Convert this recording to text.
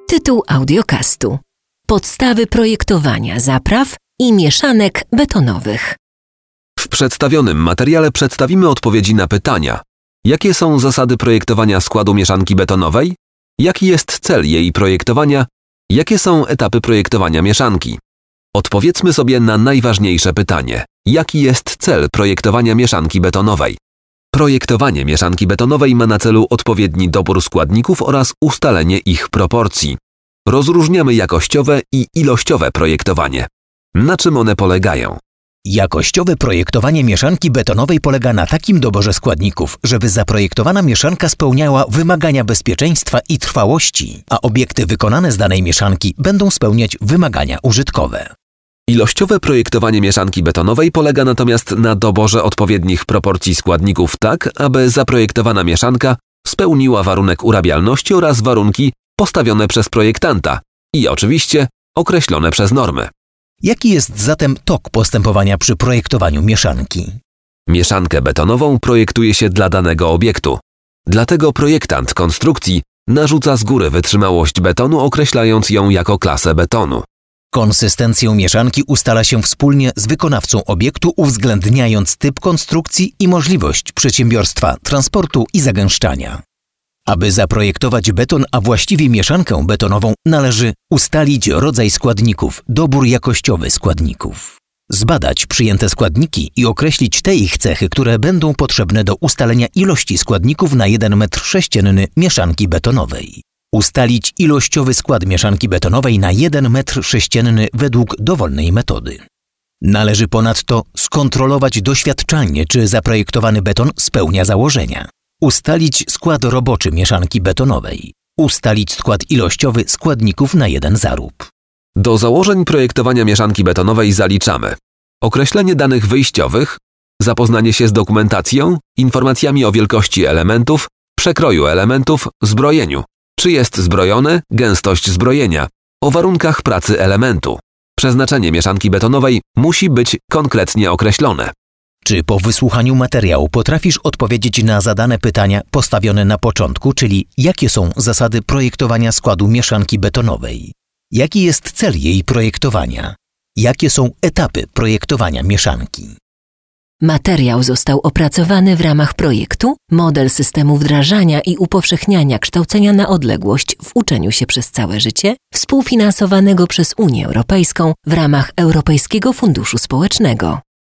Tytuł audiocastu: Podstawy projektowania zapraw i mieszanek betonowych. W przedstawionym materiale przedstawimy odpowiedzi na pytania: jakie są zasady projektowania składu mieszanki betonowej? Jaki jest cel jej projektowania? Jakie są etapy projektowania mieszanki? Odpowiedzmy sobie na najważniejsze pytanie: jaki jest cel projektowania mieszanki betonowej? Projektowanie mieszanki betonowej ma na celu odpowiedni dobór składników oraz ustalenie ich proporcji. Rozróżniamy jakościowe i ilościowe projektowanie. Na czym one polegają? Jakościowe projektowanie mieszanki betonowej polega na takim doborze składników, żeby zaprojektowana mieszanka spełniała wymagania bezpieczeństwa i trwałości, a obiekty wykonane z danej mieszanki będą spełniać wymagania użytkowe. Ilościowe projektowanie mieszanki betonowej polega natomiast na doborze odpowiednich proporcji składników tak, aby zaprojektowana mieszanka spełniła warunek urabialności oraz warunki postawione przez projektanta i oczywiście określone przez normy. Jaki jest zatem tok postępowania przy projektowaniu mieszanki? Mieszankę betonową projektuje się dla danego obiektu. Dlatego projektant konstrukcji narzuca z góry wytrzymałość betonu, określając ją jako klasę betonu. Konsystencję mieszanki ustala się wspólnie z wykonawcą obiektu, uwzględniając typ konstrukcji i możliwość przedsiębiorstwa transportu i zagęszczania. Aby zaprojektować beton, a właściwie mieszankę betonową, należy ustalić rodzaj składników, dobór jakościowy składników, zbadać przyjęte składniki i określić te ich cechy, które będą potrzebne do ustalenia ilości składników na 1 m3 mieszanki betonowej. Ustalić ilościowy skład mieszanki betonowej na 1 m3 według dowolnej metody. Należy ponadto skontrolować doświadczalnie, czy zaprojektowany beton spełnia założenia. Ustalić skład roboczy mieszanki betonowej. Ustalić skład ilościowy składników na 1 zarób. Do założeń projektowania mieszanki betonowej zaliczamy określenie danych wyjściowych, zapoznanie się z dokumentacją, informacjami o wielkości elementów, przekroju elementów, zbrojeniu, czy jest zbrojony, gęstość zbrojenia, o warunkach pracy elementu. Przeznaczenie mieszanki betonowej musi być konkretnie określone. Czy po wysłuchaniu materiału potrafisz odpowiedzieć na zadane pytania postawione na początku, czyli jakie są zasady projektowania składu mieszanki betonowej? Jaki jest cel jej projektowania? Jakie są etapy projektowania mieszanki? Materiał został opracowany w ramach projektu Model systemu wdrażania i upowszechniania kształcenia na odległość w uczeniu się przez całe życie, współfinansowanego przez Unię Europejską w ramach Europejskiego Funduszu Społecznego.